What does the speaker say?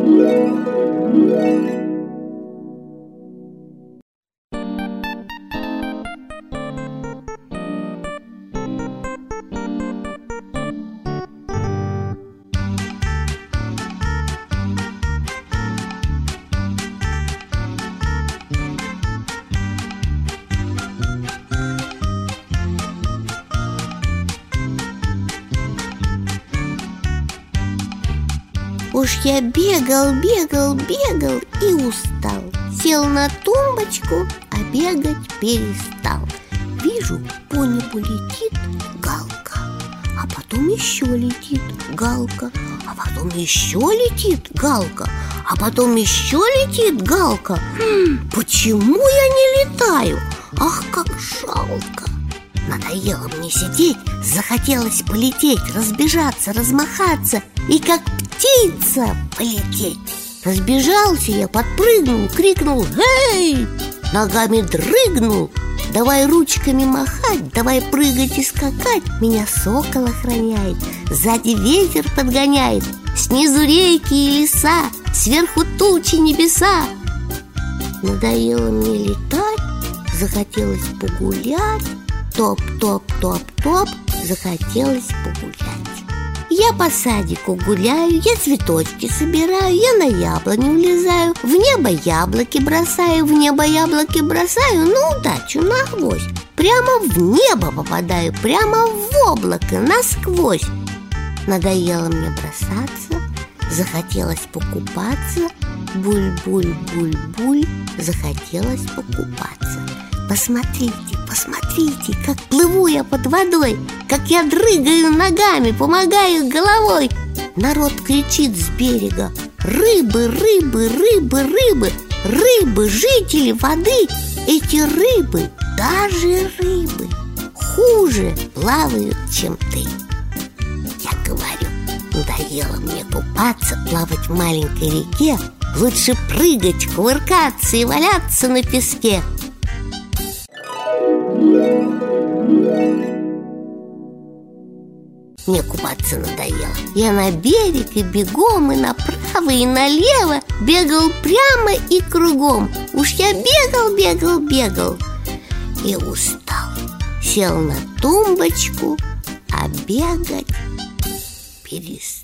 Уж я бегал и устал. Сел на тумбочку, а бегать перестал. Вижу, по небу летит галка, а потом еще летит галка, а потом еще летит галка, а потом еще летит галка. Почему я не летаю? Ах, как жалко! Надоело мне сидеть, захотелось полететь, разбежаться, размахаться и как птица полететь. Разбежался я, подпрыгнул, крикнул: «Эй!» Ногами дрыгнул: «Давай ручками махать, давай прыгать и скакать. Меня сокол охраняет, сзади ветер подгоняет, снизу реки и леса, сверху тучи небеса». Надоело мне летать, захотелось погулять. Топ-топ-топ-топ, захотелось погулять. Я по садику гуляю, я цветочки собираю, я на яблони влезаю, в небо яблоки бросаю, в небо яблоки бросаю, на удачу, на гвоздь. Прямо в небо попадаю, прямо в облако, насквозь. Надоело мне бросаться, захотелось покупаться. Буль-буль-буль-буль, захотелось покупаться. Посмотрите, посмотрите, как плыву я под водой, как я дрыгаю ногами, помогаю головой. Народ кричит с берега: «Рыбы, рыбы, рыбы, рыбы, рыбы, жители воды!» Эти рыбы, даже рыбы, хуже плавают, чем ты. Я говорю, надоело мне купаться, плавать в маленькой реке. Лучше прыгать, кувыркаться и валяться на песке. Мне купаться надоело. Я на берег и бегом, и направо, и налево бегал прямо и кругом. Уж я бегал и устал. Сел на тумбочку, а бегать перестал.